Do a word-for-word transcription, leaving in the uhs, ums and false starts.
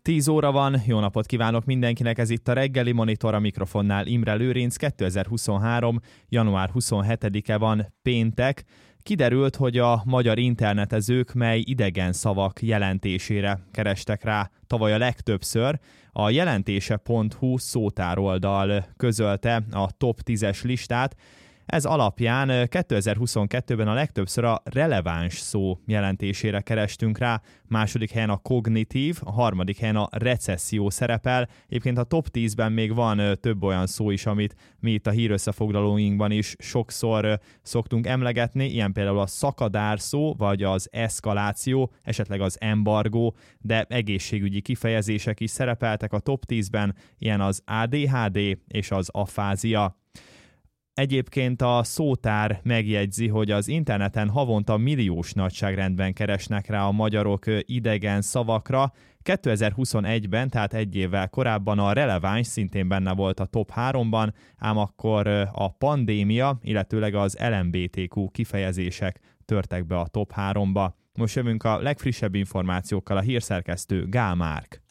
tíz óra van, jó napot kívánok mindenkinek, ez itt a reggeli monitor, a mikrofonnál Imre Lőrinc. kétezer-huszonhárom. január huszonhetedike van, péntek. Kiderült, hogy a magyar internetezők mely idegen szavak jelentésére kerestek rá tavaly a legtöbbször. A jelentése pont hu szótároldal közölte a top tízes listát. Ez alapján kétezer-huszonkettőben a legtöbbször a releváns szó jelentésére kerestünk rá, második helyen a kognitív, a harmadik helyen a recesszió szerepel. Egyébként a top tízben még van több olyan szó is, amit mi itt a hírösszefoglalóinkban is sokszor szoktunk emlegetni, ilyen például a szakadár szó, vagy az eszkaláció, esetleg az embargó, de egészségügyi kifejezések is szerepeltek a top tízben, ilyen az á dé há dé és az afázia. Egyébként a szótár megjegyzi, hogy az interneten havonta milliós nagyságrendben keresnek rá a magyarok idegen szavakra. kétezer-huszonegyben, tehát egy évvel korábban a releváns szintén benne volt a top háromban, ám akkor a pandémia, illetőleg az el em bé té kú kifejezések törtek be a top háromba. Most jövünk a legfrissebb információkkal, a hírszerkesztő Gál Márk.